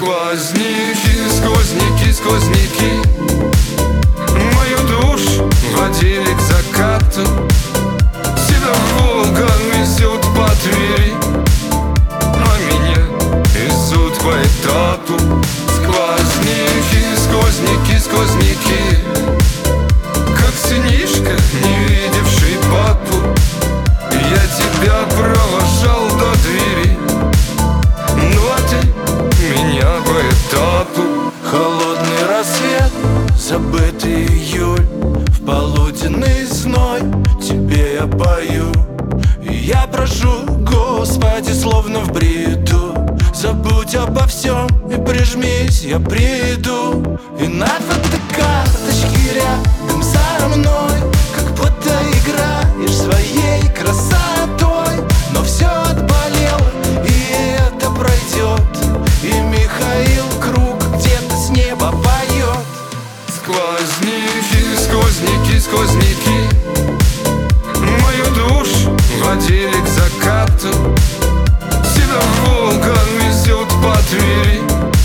Сквозники, сквозняки, сквозняки мою душу водили к закату. Себя волком везут по Твери, а меня везут по этапу. Сквозники, сквозняки, сквозняки, как сынишка, не видевший папу. Я тебя провожал до двери, ну а ты меня по этапу. Холодный рассвет, забытый июль, в полуденный зной тебе я пою. И я прошу, Господи, словно в бреду, забудь обо всем и прижмись, я приду. И на фотокарточке рядом со мной как будто играешь своей красотой. Но все отболело, и это пройдет, и Михаил Круг где-то с неба поет. Сквозники, сквозняки, сквозняки мою душу водили к закату. Себя волком везут по Твери,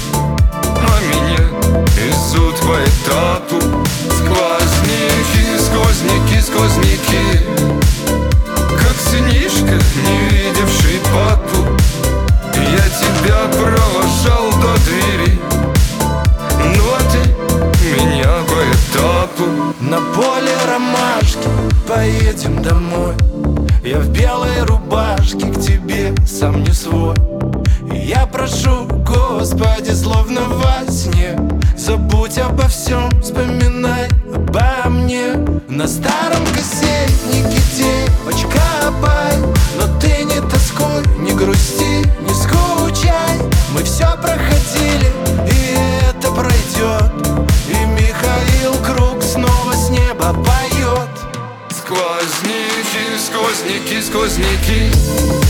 а меня везут по этапу. Сквозники, сквозняки, сквозняки, как сынишка, не видевший папу. Я тебя провожал до двери, ну а ты меня по этапу. На поле ромашки поедем домой. Я в белой рубашке к тебе сам не свой. И я прошу, Господи, словно во сне, забудь обо всем, вспоминай обо мне. На старом кассетнике девочка пой, но ты не тоскуй, не грусти, не скучай. Мы все проходили, и это пройдет, и Михаил Круг снова с неба поет. Сквозники, сквозняки, сквозняки